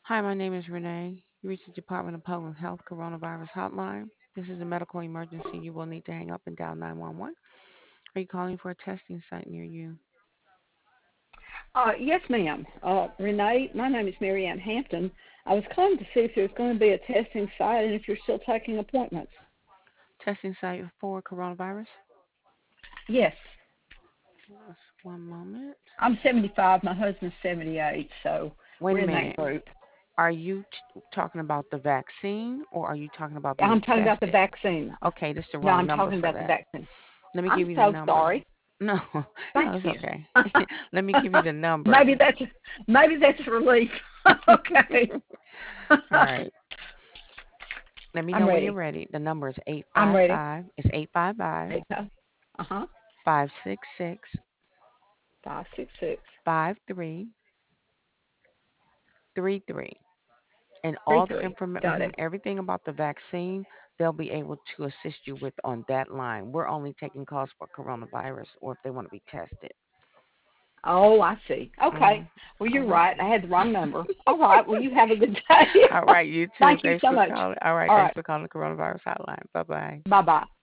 Hi, my name is Renee. You reached the Department of Public Health Coronavirus Hotline. This is a medical emergency. You will need to hang up and dial 911. Are you calling for a testing site near you? Yes, ma'am. Renee, my name is Mary Ann Hampton. I was calling to see if there's going to be a testing site and if you're still taking appointments. Testing site for coronavirus? Yes, Just one moment. I'm 75. My husband's 78, so Wait a we're in that minute. group. Are you talking about the vaccine or are you talking about being I'm talking about the tested? vaccine. Okay, this is the No, wrong I'm number talking for about the that. vaccine. Let me I'm give you the so number. sorry. No, Thank no, it's you. okay. Let me give you the number. maybe that's maybe that's a relief. Okay. All right. Let me I'm know when you're ready. ready. The number is I'm ready. 855. It's 855 Okay. 566 566 5333. And all the 33. Got information, it. everything about the vaccine, they'll be able to assist you with on that line. We're only taking calls for coronavirus or if they want to be tested. Oh, I see. Okay. Mm-hmm. Well, All you're right. right. I had the wrong number. All right. Well, you have a good day. All right, you too. Thank you Thanks so for much. calling. All right, All thanks right. for calling the coronavirus hotline. Bye bye. Bye bye.